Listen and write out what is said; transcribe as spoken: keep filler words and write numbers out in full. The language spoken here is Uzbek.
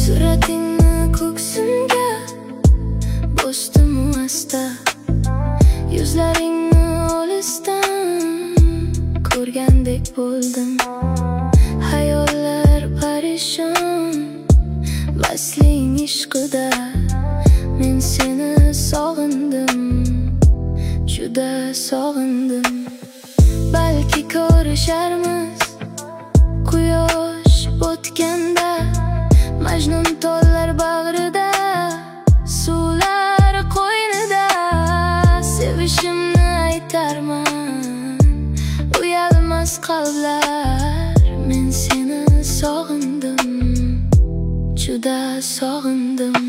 Suratingni ko'ksimga bosdim asta, yuzlaringni olisdan ko'rgandek bo'ldim. Hayollar parishon vasling ishqida, men seni sog'indim, juda sog'indim. Balki ko'risharmiz quyosh botganda, Majnun tollar bag'rida, suvlar qo'ynida. Sevishimni aytarman, uyalmas qalblar, men seni sog'indim, juda sog'indim.